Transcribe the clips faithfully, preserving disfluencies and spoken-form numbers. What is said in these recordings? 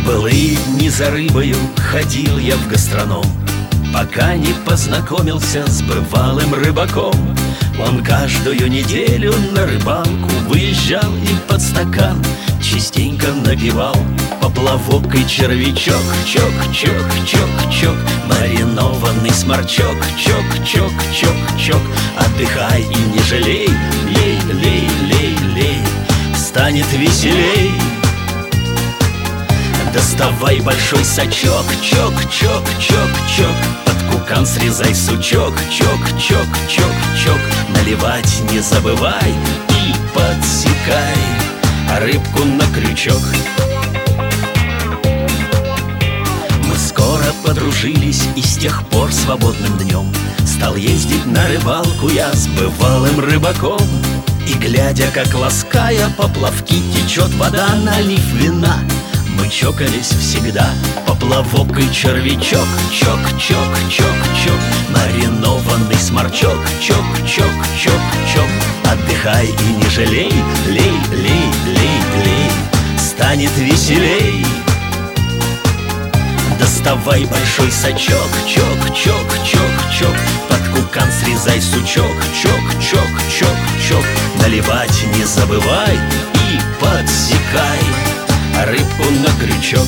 былые дни за рыбою ходил я в гастроном, пока не познакомился с бывалым рыбаком. Он каждую неделю на рыбалку выезжал и под стакан частенько напивал поплавок и червячок. Чок, чок, чок, чок, маринованный сморчок. Чок, чок, чок, чок, отдыхай и не жалей. Лей, лей, лей, лей, станет веселей. Доставай большой сачок. Чок, чок, чок, чок, под кукан срезай сучок. Чок, чок, чок, чок, наливать не забывай и подсекай рыбку на крючок. Мы скоро подружились, и с тех пор свободным днем стал ездить на рыбалку я с бывалым рыбаком. И глядя, как лаская поплавки течет вода, налив вина, мы чокались всегда, поплавок и червячок. Чок, чок, чок, чок, маринованный сморчок. Чок, чок, чок, чок, отдыхай и не жалей. Лей, лей, лей, лей, станет веселей. Доставай большой сачок. Чок, чок, чок, чок, под кукан срезай сучок. Чок, чок, чок, чок, наливать не забывай и подсекай рыбку на крючок.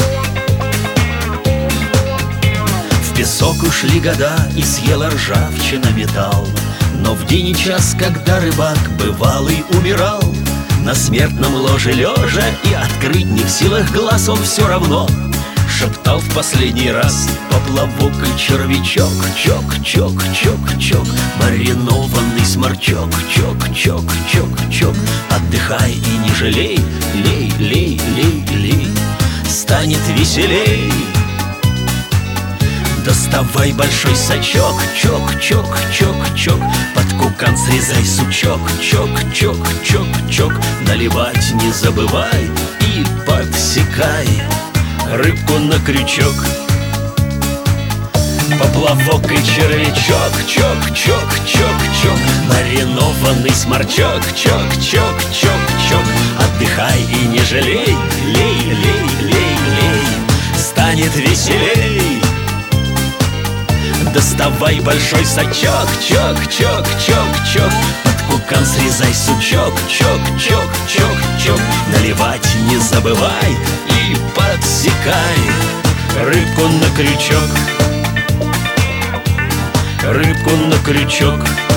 В песок ушли года, и съела ржавчина металл. Но в день и час, когда рыбак бывалый умирал, на смертном ложе лежа и открыть не в силах глаз, он все равно шептал в последний раз поплавок и червячок. Чок, чок, чок, чок, маринованный сморчок. Чок, чок, чок, чок, отдыхай и не жалей. Лей, лей, лей, лей, станет веселей. Доставай большой сачок. Чок, чок, чок, чок, под кукан срезай сучок. Чок, чок, чок, чок, наливать не забывай и подсекай рыбку на крючок. Поплавок и червячок. Чок, чок, чок, чок, маринованный сморчок. Чок, чок, чок, чок, отдыхай и не жалей. Лей, лей, лей, лей, станет веселей. Доставай большой сачок. Чок, чок, чок, чок, под кукан срезай сучок. Чок, чок, чок, чок, наливать не забывай и подсекай рыбку на крючок. Рыбку на крючок.